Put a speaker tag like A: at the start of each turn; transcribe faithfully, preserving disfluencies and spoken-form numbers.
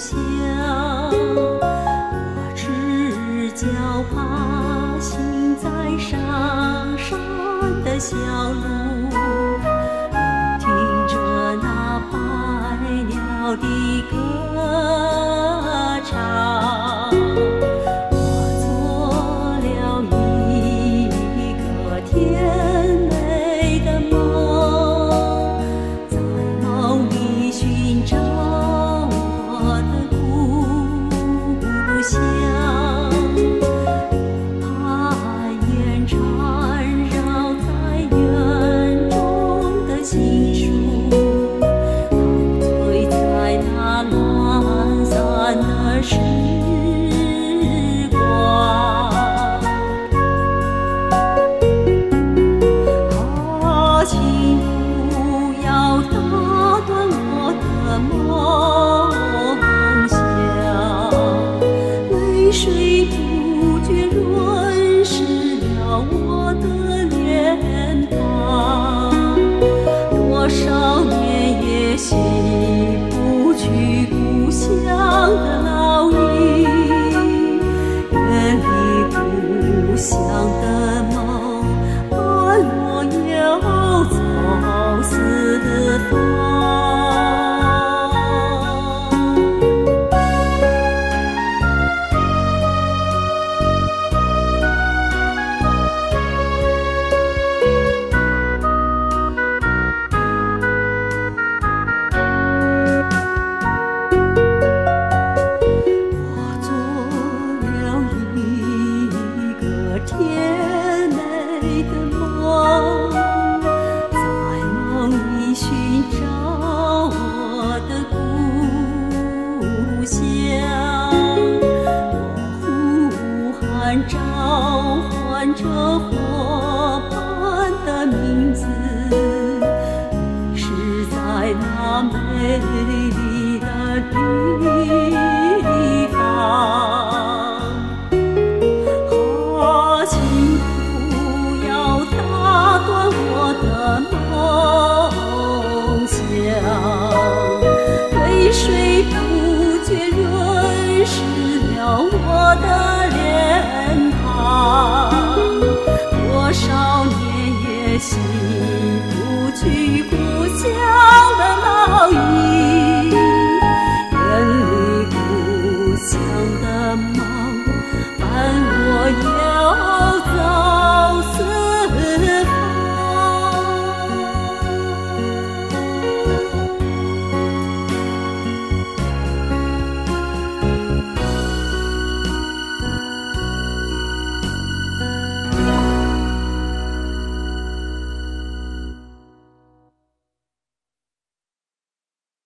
A: 乡。我赤脚爬行在上山的小路，听着那百鸟的歌唱。我做了一个甜美的梦，在梦里寻找我的故乡。攀岩缠绕在园中的杏树，陶醉在那懒散的时光。啊，请不要打断我的梦想，泪水不觉润湿了我的脸庞。多少年也洗不去故乡的烙印，远离故乡的梦，伴我游走四方。我做了一个甜美的梦，在梦里寻找我的故乡。我呼喊召唤着伙伴的名字，你是在那美丽的地方。啊，请不要打断我的梦想，泪水不觉润湿了我的脸庞。多少年也洗